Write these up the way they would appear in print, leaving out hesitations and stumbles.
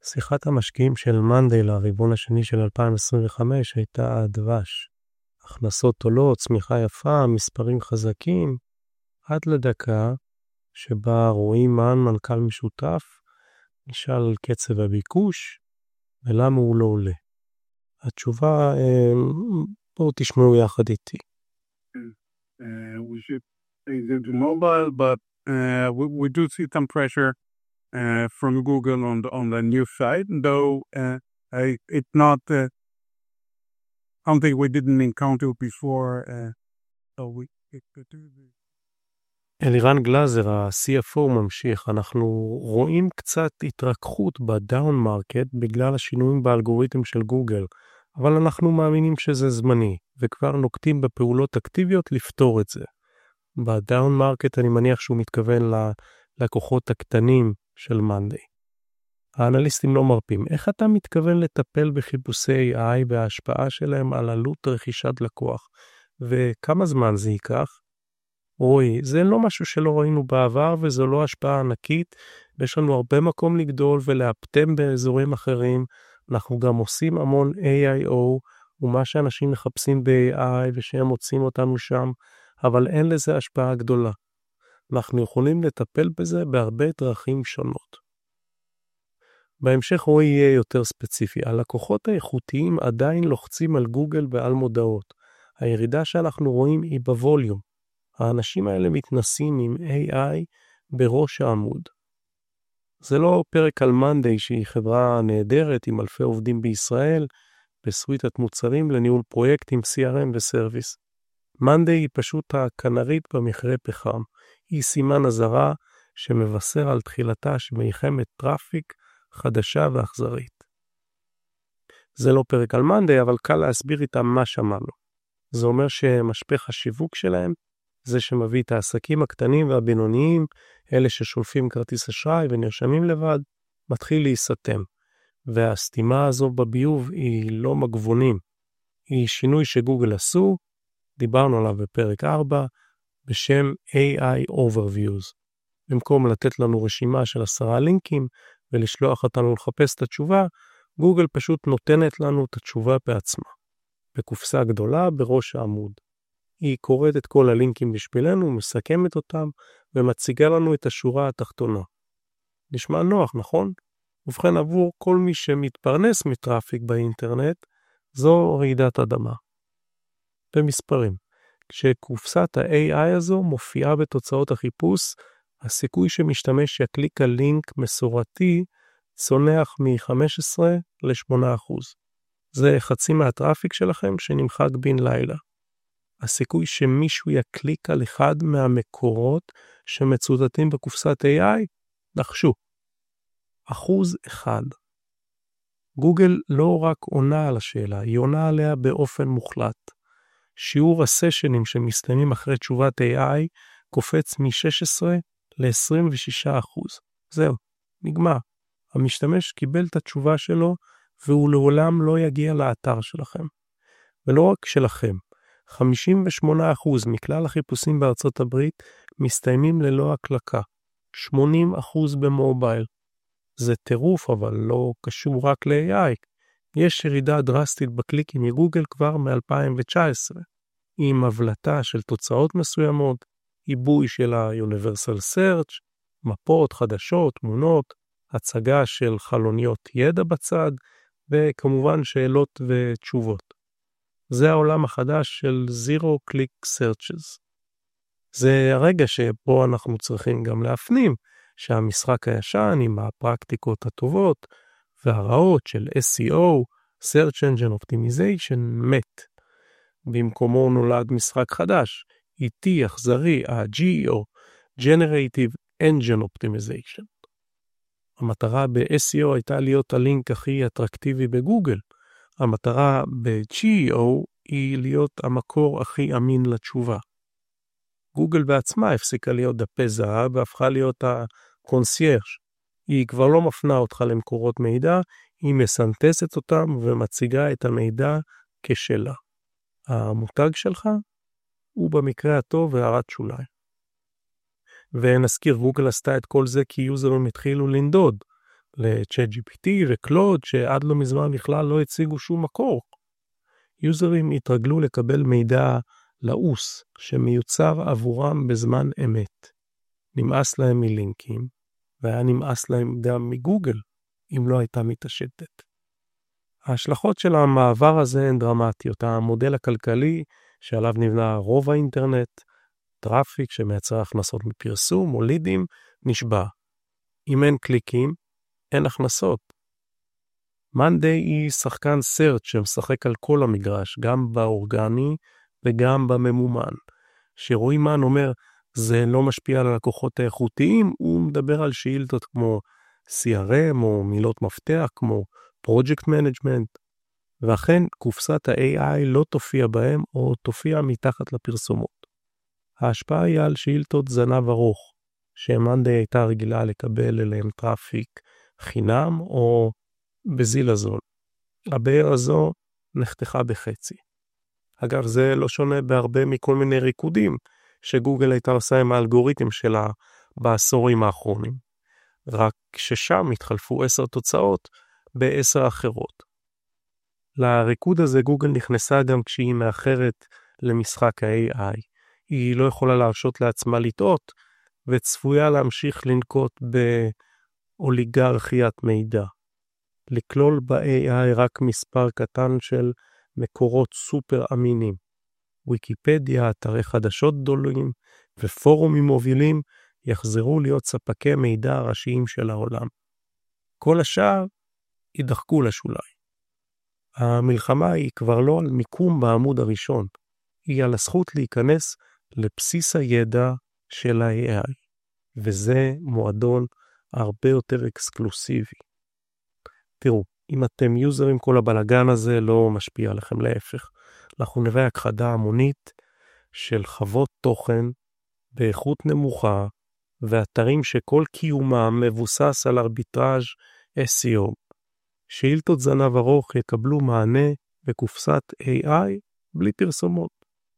שיחת המשקיעים של מאנדיי לרבעון השני של 2025 הייתה הדבש. הכנסות עולות, צמיחה יפה, מספרים חזקים, עד לדקה שבה רועי מן, מנכ"ל משותף, נשאל על קצב הביקוש ולמה הוא לא עולה. התשובה, בואו תשמעו יחד איתי. We should say the mobile, but we do see some pressure from Google on the new side, though it's not something we didn't encounter before. So we could do this. אלירן גלזר, ה-CFO, ממשיך. אנחנו רואים קצת התרככות בדאון מרקט בגלל השינויים באלגוריתם של גוגל, אבל אנחנו מאמינים שזה זמני, וכבר נוקטים בפעולות אקטיביות לפתור את זה. בדאון מרקט אני מניח שהוא מתכוון ללקוחות הקטנים של מאנדיי. האנליסטים לא מרפים. איך אתה מתכוון לטפל בחיפושי AI וההשפעה שלהם על עלות רכישת לקוח? וכמה זמן זה ייקח? רועי, זה לא משהו שלא ראינו בעבר, וזו לא השפעה ענקית, ויש לנו הרבה מקום לגדול ולהפטם באזורים אחרים. אנחנו גם עושים המון AIO, ומה שאנשים מחפשים ב-AI, ושהם מוצאים אותנו שם, אבל אין לזה השפעה גדולה. אנחנו יכולים לטפל בזה בהרבה דרכים שונות. בהמשך רועי יהיה יותר ספציפי. הלקוחות האיכותיים עדיין לוחצים על גוגל ועל מודעות. הירידה שאנחנו רואים היא בווליום. האנשים האלה מתנסים עם AI בראש העמוד. זה לא פרק על מאנדיי שהיא חברה נהדרת עם אלפי עובדים בישראל, בסוויטת מוצרים לניהול פרויקטים, CRM וסרוויס. מאנדיי היא פשוט הקנרית במכרה פחם. היא סימן אזהרה שמבשר על תחילתה שמלחמת טראפיק חדשה ואכזרית. זה לא פרק על מאנדיי, אבל קל להסביר איתם מה שמענו. זה אומר שמשפך השיווק שלהם, זה שמביא את העסקים הקטנים והבינוניים, אלה ששולפים כרטיס אשראי ונרשמים לבד, מתחיל להיסתם. והסתימה הזו בביוב היא לא מגבונים. היא שינוי שגוגל עשו, דיברנו עליו בפרק 4, בשם AI Overviews. במקום לתת לנו רשימה של 10 לינקים ולשלוח אותנו לחפש את התשובה, גוגל פשוט נותנת לנו את התשובה בעצמה. בקופסה גדולה בראש העמוד. היא קוראת את כל הלינקים בשבילנו, מסכמת אותם ומציגה לנו את השורה התחתונה. נשמע נוח, נכון? ובכן, עבור כל מי שמתפרנס מטראפיק באינטרנט, זו רעידת אדמה. במספרים, כשקופסת ה-AI הזו מופיעה בתוצאות החיפוש, הסיכוי שמשתמש יקליק על לינק מסורתי צונח מ-15 ל-8%. זה חצי מהטראפיק שלכם שנמחק בן לילה. הסיכוי שמישהו יקליק על אחד מהמקורות שמצוטטים בקופסת AI, נחשו. 1%. גוגל לא רק עונה על השאלה, היא עונה עליה באופן מוחלט. שיעור הסשנים שמסתיימים אחרי תשובת AI קופץ מ-16 ל-26%. זהו, נגמר. המשתמש קיבל את התשובה שלו, והוא לעולם לא יגיע לאתר שלכם. ולא רק שלכם, 58% מכלל החיפושים בארצות הברית מסתיימים ללא הקלקה, 80% במובייל. זה טירוף, אבל לא קשור רק ל-AI. יש ירידה דרסטית בקליקים מגוגל כבר מ-2019, עם הבלטה של תוצאות מסוימות, עיבוי של ה-Universal Search, מפות, חדשות, תמונות, הצגה של חלוניות ידע בצד, וכמובן שאלות ותשובות. זה העולם החדש של Zero Click Searches. זה הרגע שבו אנחנו צריכים גם להפנים שהמשחק הישן עם הפרקטיקות הטובות והרעות של SEO, Search Engine Optimization, מת. במקומו נולד משחק חדש, איטי, אכזרי, ה-GEO, Generative Engine Optimization. המטרה ב-SEO הייתה להיות הלינק הכי אטרקטיבי בגוגל. המטרה ב-GEO היא להיות המקור הכי אמין לתשובה. גוגל בעצמה הפסיקה להיות דפי זהב והפכה להיות הקונסיירש. היא כבר לא מפנה אותך למקורות מידע, היא מסנטסת אותם ומציגה את המידע כשלה. המותג שלך הוא במקרה הטוב הערת שוליים. ונזכיר, גוגל עשתה את כל זה כי יוזרים התחילו לנדוד, ל-ChatGPT וקלוד שעד לא מזמן בכלל לא הציגו שום מקור. יוזרים התרגלו לקבל מידע לעוס שמיוצר עבורם בזמן אמת. נמאס להם מלינקים, והיה נמאס להם גם מגוגל, אם לא הייתה מתעשתת. ההשלכות של המעבר הזה הן דרמטיות. המודל הכלכלי שעליו נבנה רוב האינטרנט, טראפיק שמייצר הכנסות מפרסום או לידים, נשבע. אם אין קליקים, אין הכנסות. מאנדיי היא שחקן סרט שמשחק על כל המגרש, גם באורגני וגם בממומן. שרועי מן אומר, זה לא משפיע על הלקוחות האיכותיים, הוא מדבר על שאילתות כמו CRM או מילות מפתח כמו Project Management, ואכן קופסת ה-AI לא תופיע בהם או תופיע מתחת לפרסומות. ההשפעה היא על שאילתות זנב ארוך, שמאנדיי הייתה רגילה לקבל אליהם טראפיק חינם או בזיל הזול. הבאר הזו נחתכה בחצי. אגב, זה לא שונה בהרבה מכל מיני ריקודים שגוגל הייתה עושה עם האלגוריתם שלה בעשורים האחרונים. רק ששם התחלפו 10 תוצאות ב10 אחרות. לריקוד הזה גוגל נכנסה גם כשהיא מאחרת למשחק ה-AI. היא לא יכולה להרשות לעצמה לטעות, וצפויה להמשיך לנקוט באוליגרכיית מידע. לכלול ב-AI רק מספר קטן של מקורות סופר אמינים. ויקיפדיה, אתרי חדשות גדולים ופורומים מובילים יחזרו להיות ספקי מידע הראשיים של העולם. כל השאר יידחקו לשוליים. המלחמה היא כבר לא על מיקום בעמוד הראשון, היא על הזכות להיכנס לבסיס הידע של ה-AI, וזה מועדון הרבה יותר אקסקלוסיבי. תראו, אם אתם יוזרים, כל הבלגן הזה לא משפיע עליכם, להפך. אנחנו נראה הכחדה המונית של חוות תוכן באיכות נמוכה, ואתרים שכל קיומם מבוסס על ארביטראז' SEO. שאילתות זנב ארוך יקבלו מענה בקופסת AI בלי פרסומות.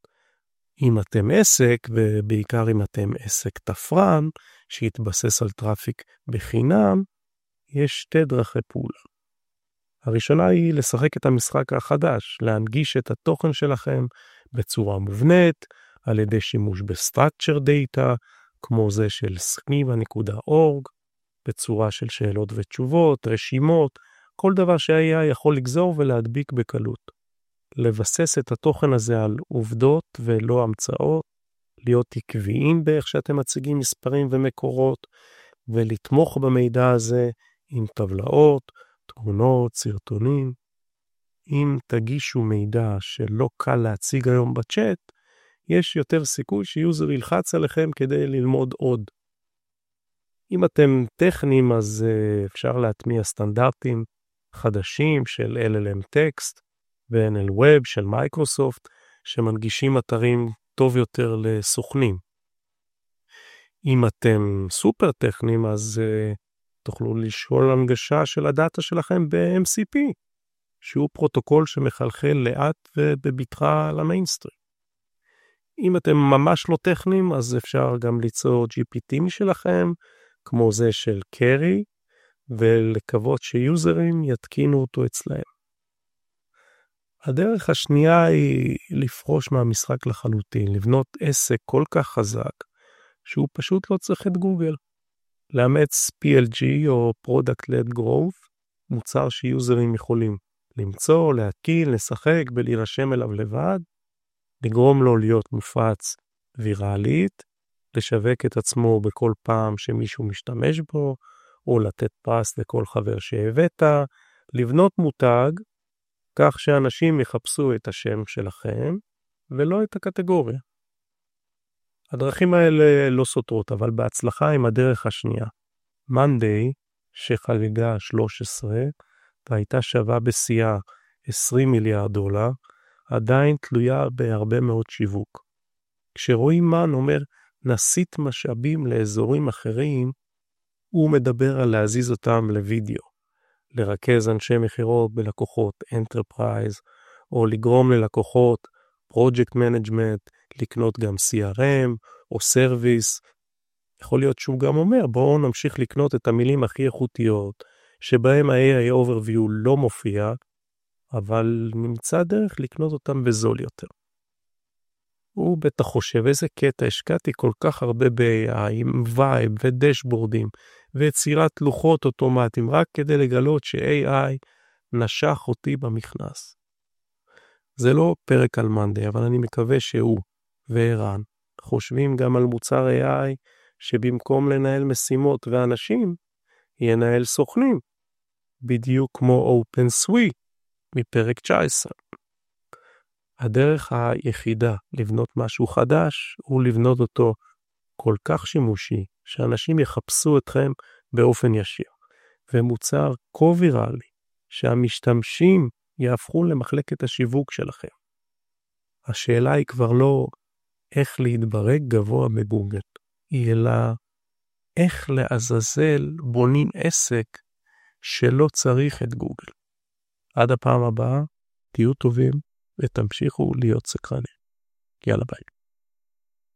אם אתם עסק, ובעיקר אם אתם עסק תפרן, שיתבסס על טראפיק בחינם, יש 2 דרכי פעולה. הראשונה היא לשחק את המשחק החדש, להנגיש את התוכן שלכם בצורה מובנית, על ידי שימוש ב-structure data, כמו זה של sniva.org, בצורה של שאלות ותשובות, רשימות, כל דבר שה-AI יכול לגזור ולהדביק בקלות. לבסס את התוכן הזה על עובדות ולא המצאות, להיות עקביים באיך שאתם מציגים מספרים ומקורות, ולתמוך במידע הזה עם טבלאות, תמונות, סרטונים. אם תגישו מידע שלא קל להציג היום בצ'אט, יש יותר סיכוי שיוזר ילחץ עליכם כדי ללמוד עוד. אם אתם טכניים, אז אפשר להטמיע סטנדרטים חדשים של LLM טקסט ו-NL Web של מייקרוסופט, שמנגישים אתרים טוב יותר לסוכנים. אם אתם סופר טכניים, אז תוכלו לשאול הנגשה של הדאטה שלכם ב-MCP, שהוא פרוטוקול שמחלחל לאט ובבטחה למיינסטרים. אם אתם ממש לא טכניים, אז אפשר גם ליצור GPT משלכם, כמו זה של קרי, ולקוות שיוזרים יתקינו אותו אצלהם. הדרך השנייה היא לפרוש מהמשחק לחלוטין, לבנות עסק כל כך חזק, שהוא פשוט לא צריך את גוגל. לאמץ PLG או Product Led Growth, מוצר שיוזרים יכולים למצוא, להתקין, לשחק ולהירשם אליו לבד, לגרום לו להיות מופץ ויראלית, לשווק את עצמו בכל פעם שמישהו משתמש בו, או לתת פרס לכל חבר שהבאת, לבנות מותג, כך שאנשים יחפשו את השם שלכם, ולא את הקטגוריה. הדרכים האלה לא סותרות, אבל בהצלחה עם הדרך השנייה. מאנדיי, שחגגה 13, והייתה שווה בשיאה $20 מיליארד, עדיין תלויה בהרבה מאוד שיווק. כשרועי מן אומר, נסיט משאבים לאזורים אחרים, הוא מדבר על להזיז אותם לוידאו, לרכז אנשי מחירות בלקוחות Enterprise, או לגרום ללקוחות Project Management, לקנות גם CRM או Service. יכול להיות שהוא גם אומר, בואו נמשיך לקנות את המילים הכי איכותיות, שבהם ה-AI Overview לא מופיע, אבל נמצא דרך לקנות אותם בזול יותר. הוא בטח חושב איזה קטע, השקעתי כל כך הרבה ב-AI עם וייב ודשבורדים ויצירת לוחות אוטומטיים רק כדי לגלות ש-AI נשך אותי במכנס. זה לא פרק על מנדי, אבל אני מקווה שהוא וערן חושבים גם על מוצר AI שבמקום לנהל משימות ואנשים, ינהל סוכנים, בדיוק כמו OpenSuite מפרק 19. הדרך היחידה לבנות משהו חדש הוא לבנות אותו כל כך שימושי שאנשים יחפשו אתכם באופן ישיר. ומוצר כה ויראלי שהמשתמשים יהפכו למחלקת השיווק שלכם. השאלה היא כבר לא איך להתברג גבוה בגוגל, אלא איך לעזאזל בונים עסק שלא צריך את גוגל. עד הפעם הבאה, תהיו טובים ותמשיכו להיות סקרנים. יאללה ביי.